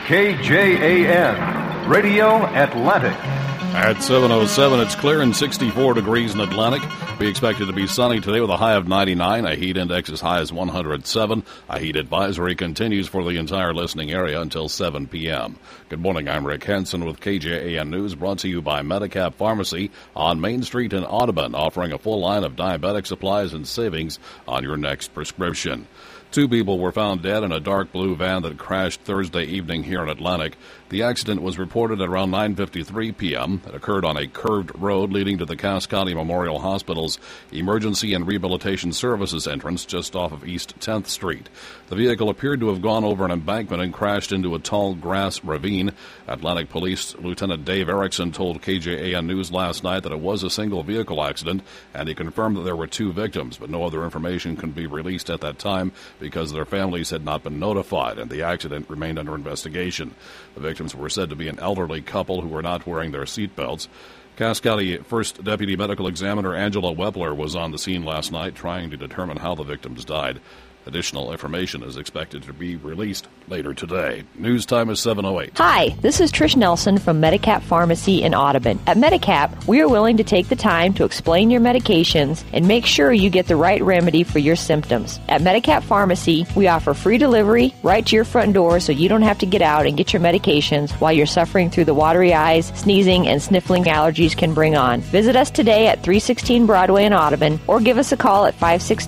KJAN, Radio Atlantic. At 7:07, it's clear and 64 degrees in Atlantic. We expect it to be sunny today with a high of 99, a heat index as high as 107. A heat advisory continues for the entire listening area until 7 p.m. Good morning, I'm Rick Henson with KJAN News, brought to you by Medicap Pharmacy on Main Street in Audubon, offering a full line of diabetic supplies and savings on your next prescription. 2 people were found dead in a dark blue van that crashed Thursday evening here in Atlantic. The accident was reported at around 9:53 p.m. It occurred on a curved road leading to the Cass County Memorial Hospital's Emergency and Rehabilitation Services entrance just off of East 10th Street. The vehicle appeared to have gone over an embankment and crashed into a tall grass ravine. Atlantic Police Lieutenant Dave Erickson told KJAN News last night that it was a single vehicle accident, and he confirmed that there were 2 victims, but no other information can be released at that time because their families had not been notified, and the accident remained under investigation. The victims were said to be an elderly couple who were not wearing their seatbelts. Cass County First Deputy Medical Examiner Angela Wepler was on the scene last night trying to determine how the victims died. Additional information is expected to be released later today. News time is 7:08. Hi, this is Trish Nelson from Medicap Pharmacy in Audubon. At Medicap, we are willing to take the time to explain your medications and make sure you get the right remedy for your symptoms. At Medicap Pharmacy, we offer free delivery right to your front door so you don't have to get out and get your medications while you're suffering through the watery eyes, sneezing, and sniffling allergies can bring on. Visit us today at 316 Broadway in Audubon or give us a call at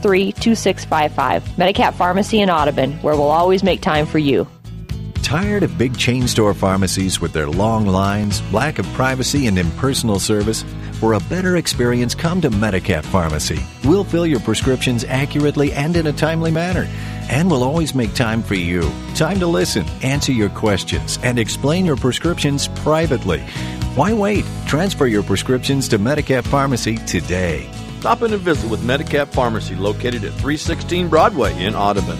563-2655. Medicap Pharmacy in Audubon, where we'll always make time for you. Tired of big chain store pharmacies with their long lines, lack of privacy, and impersonal service? For a better experience, come to Medicap Pharmacy. We'll fill your prescriptions accurately and in a timely manner. And we'll always make time for you. Time to listen, answer your questions, and explain your prescriptions privately. Why wait? Transfer your prescriptions to Medicap Pharmacy today. Stop in and visit with Medicap Pharmacy, located at 316 Broadway in Audubon.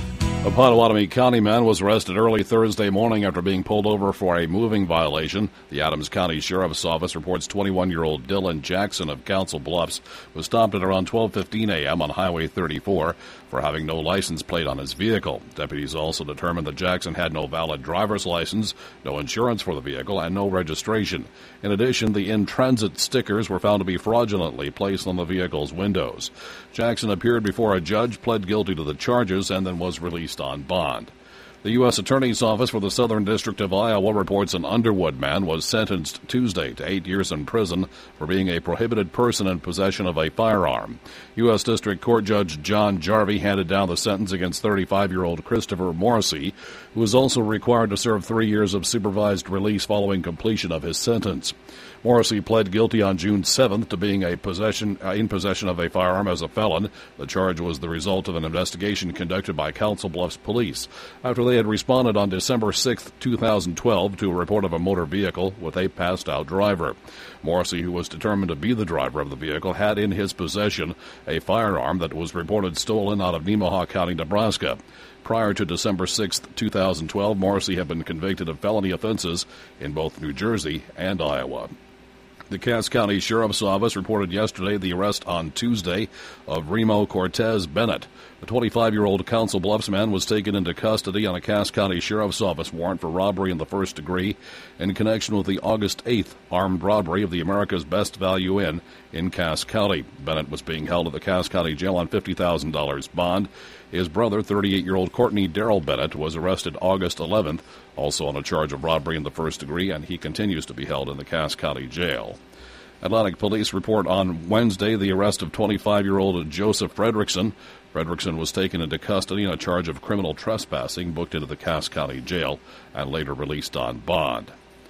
A Potawatomi County man was arrested early Thursday morning after being pulled over for a moving violation. The Adams County Sheriff's Office reports 21-year-old Dylan Jackson of Council Bluffs was stopped at around 12:15 a.m. on Highway 34 for having no license plate on his vehicle. Deputies also determined that Jackson had no valid driver's license, no insurance for the vehicle, and no registration. In addition, the in-transit stickers were found to be fraudulently placed on the vehicle's windows. Jackson appeared before a judge, pled guilty to the charges, and then was released on bond. The U.S. Attorney's Office for the Southern District of Iowa reports an Underwood man was sentenced Tuesday to 8 years in prison for being a prohibited person in possession of a firearm. U.S. District Court Judge John Jarvie handed down the sentence against 35-year-old Christopher Morrissey, who is also required to serve 3 years of supervised release following completion of his sentence. Morrissey pled guilty on June 7th to being in possession of a firearm as a felon. The charge was the result of an investigation conducted by Council Bluffs Police after they had responded on December 6, 2012 to a report of a motor vehicle with a passed-out driver. Morrissey, who was determined to be the driver of the vehicle, had in his possession a firearm that was reported stolen out of Nemaha County, Nebraska. Prior to December 6, 2012, Morrissey had been convicted of felony offenses in both New Jersey and Iowa. The Cass County Sheriff's Office reported yesterday the arrest on Tuesday of Remo Cortez Bennett. The 25-year-old Council Bluffs man was taken into custody on a Cass County Sheriff's Office warrant for robbery in the first degree in connection with the August 8th armed robbery of the America's Best Value Inn in Cass County. Bennett was being held at the Cass County Jail on $50,000 bond. His brother, 38-year-old Courtney Darrell Bennett, was arrested August 11th, also on a charge of robbery in the first degree, and he continues to be held in the Cass County Jail. Atlantic Police report on Wednesday the arrest of 25-year-old Joseph Fredrickson. Fredrickson was taken into custody on a charge of criminal trespassing, booked into the Cass County Jail, and later released on bond.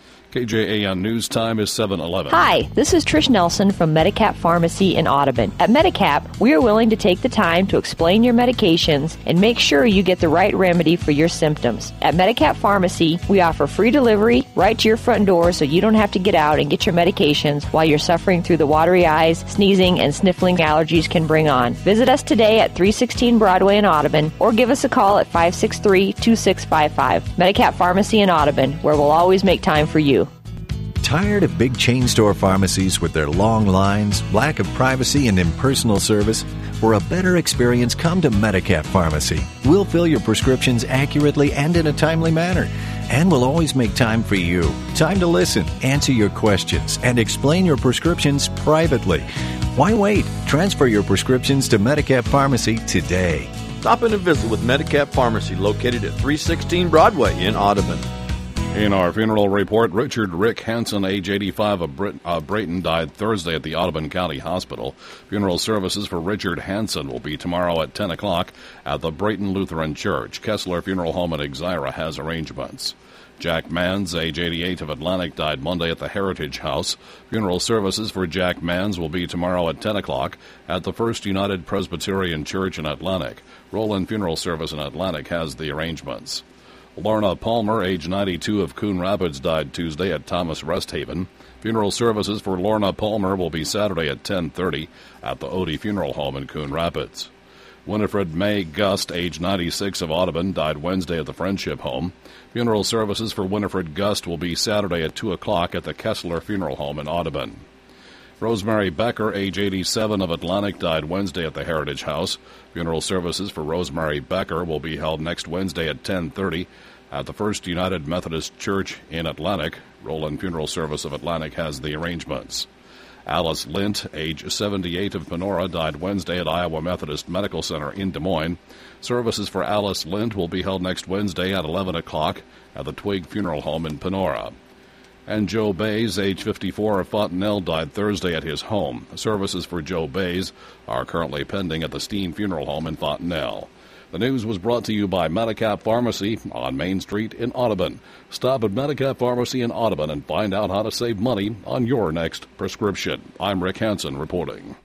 KJAN News Time is 7:11. Hi, this is Trish Nelson from Medicap Pharmacy in Audubon. At Medicap, we are willing to take the time to explain your medications and make sure you get the right remedy for your symptoms. At Medicap Pharmacy, we offer free delivery right to your front door so you don't have to get out and get your medications while you're suffering through the watery eyes, sneezing, and sniffling allergies can bring on. Visit us today at 316 Broadway in Audubon or give us a call at 563-2655. Medicap Pharmacy in Audubon, where we'll always make time for you. Tired of big chain store pharmacies with their long lines, lack of privacy, and impersonal service? For a better experience, come to Medicap Pharmacy. We'll fill your prescriptions accurately and in a timely manner. And we'll always make time for you. Time to listen, answer your questions, and explain your prescriptions privately. Why wait? Transfer your prescriptions to Medicap Pharmacy today. Stop in and visit with Medicap Pharmacy, located at 316 Broadway in Audubon. In our funeral report, Richard Rick Hansen, age 85 of Brayton, died Thursday at the Audubon County Hospital. Funeral services for Richard Hansen will be tomorrow at 10 o'clock at the Brayton Lutheran Church. Kessler Funeral Home in Exira has arrangements. Jack Manns, age 88 of Atlantic, died Monday at the Heritage House. Funeral services for Jack Manns will be tomorrow at 10 o'clock at the First United Presbyterian Church in Atlantic. Roland Funeral Service in Atlantic has the arrangements. Lorna Palmer, age 92 of Coon Rapids, died Tuesday at Thomas Rest Haven. Funeral services for Lorna Palmer will be Saturday at 10:30 at the Odie Funeral Home in Coon Rapids. Winifred May Gust, age 96 of Audubon, died Wednesday at the Friendship Home. Funeral services for Winifred Gust will be Saturday at 2 o'clock at the Kessler Funeral Home in Audubon. Rosemary Becker, age 87 of Atlantic, died Wednesday at the Heritage House. Funeral services for Rosemary Becker will be held next Wednesday at 10:30 at the First United Methodist Church in Atlantic. Roland Funeral Service of Atlantic has the arrangements. Alice Lint, age 78 of Panora, died Wednesday at Iowa Methodist Medical Center in Des Moines. Services for Alice Lint will be held next Wednesday at 11 o'clock at the Twig Funeral Home in Panora. And Joe Bays, age 54 of Fontenelle, died Thursday at his home. Services for Joe Bays are currently pending at the Steen Funeral Home in Fontenelle. The news was brought to you by Medicap Pharmacy on Main Street in Audubon. Stop at Medicap Pharmacy in Audubon and find out how to save money on your next prescription. I'm Rick Hansen reporting.